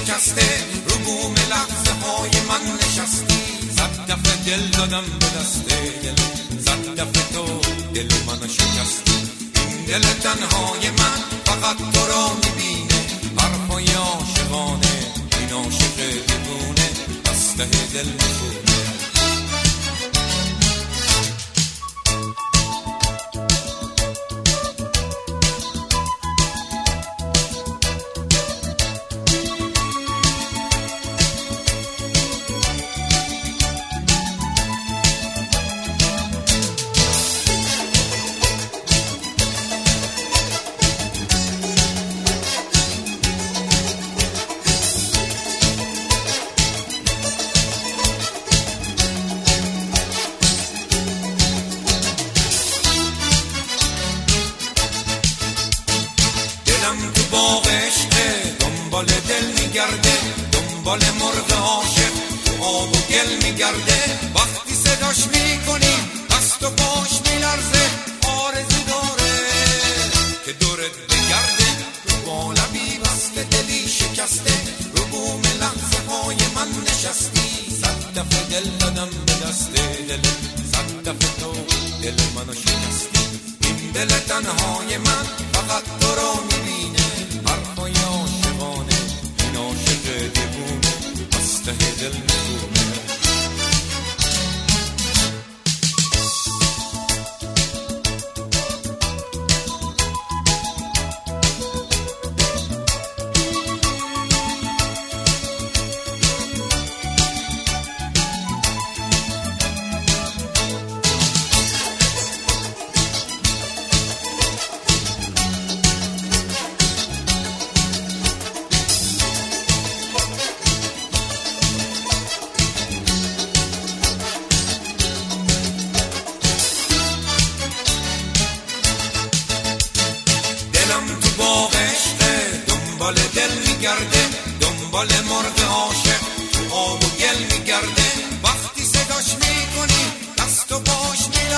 شکسته رو بوم لحظه های من نشستی. صد دفعه دل دادم به دست دل، صد دفعه تو دل منو شکستی. این دل تنهای من فقط تو را میبینه، حرفای عاشقانه این عاشق دیوونه از ته دل میخونه. تو باغ عشقه دنبال دل میگرده، دنبال مرغ عاشق تو آب و گل میگرده. وقتی صداش میکنی دست و پاش میلرزه، آرزو داره که دورت بگرده. رو بالبی بسته دلی شکسته، رو بوم لحظه های من نشستی. صد دفعه دل دادم به دست دل، صد دفعه تو دل منو شکستی. این دل تنهای من فقط تو را میبینه، حرفای عاشقانه این عاشق دیوونه از ته دل میخونه. تو باغ عشقه دنبال دل میگرده، دنبال مرغ عاشق تو آب و گل میگرده. وقتی صداش